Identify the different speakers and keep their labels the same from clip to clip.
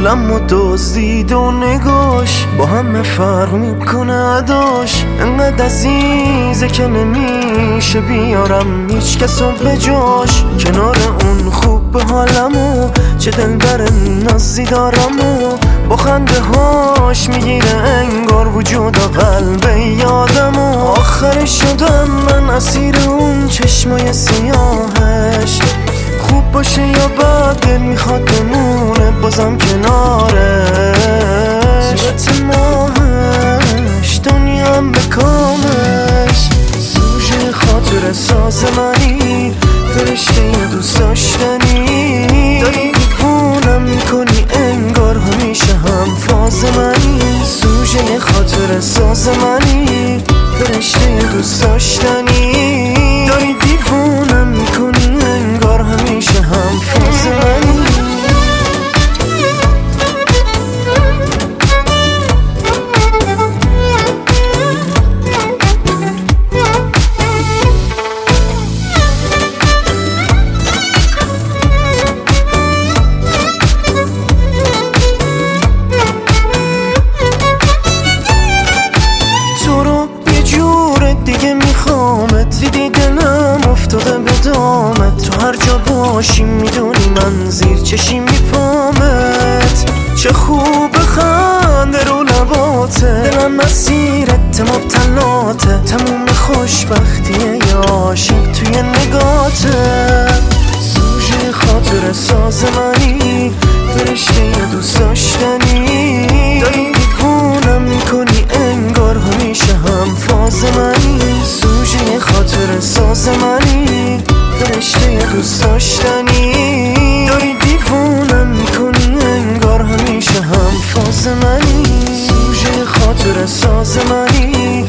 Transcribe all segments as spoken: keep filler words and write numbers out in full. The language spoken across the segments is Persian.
Speaker 1: حالم و دزدید و نگاش با همه فرق میکنه اداش. انقدر عزیزه که نمیشه بیارم هیچ کسو به جاش. کنار اون خوب به حالمو چه دلبر نازی دارم و با خنده هاش میگیره انگار وجود و قلب یادمو. آخر شدم من اسیر اون چشمای سیاهش. خوب باشه یا بد دل میخواد بمونه بازم کنارش. صورت ماهش دنیام به کامش. سوژه خاطر ساز منی فرشته دوست داشتنی. داری دیوونم میکنی انگار همیشه هم فاز منی. سوژه خاطر ساز منی فرشته دوست داشتنی. داری دیوونم میکنی انگار همیشه هم فاز منی. دیگه میخوامت دیدی دلم افتاده به دامت. تو هر جا باشی میدونی من زیر چشی میپامت. چه خوب خنده رو لباته دلم مسیرت مبتلاته. تموم خوشبختیه یا عاشق توی نگاته. سوژه خاطر ساز منی فرشته دوست داشتنی. داری دیوونم میکنی انگار همیشه هم فاز منی. سوژه خاطر ساز منی فرشته دوست داشتنی. داری دیوونم میکنی انگار همیشه هم فاز منی. سوژه خاطر ساز منی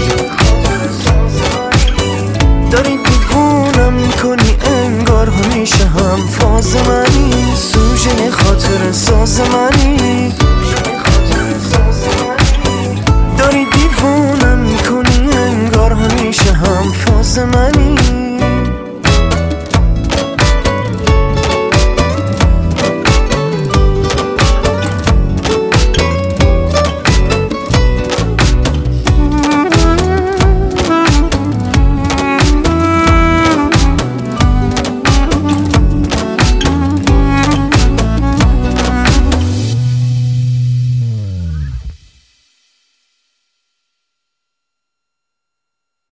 Speaker 1: داری دیوونم میکنی انگار همیشه هم فاز منی. سوژه خاطر ساز منی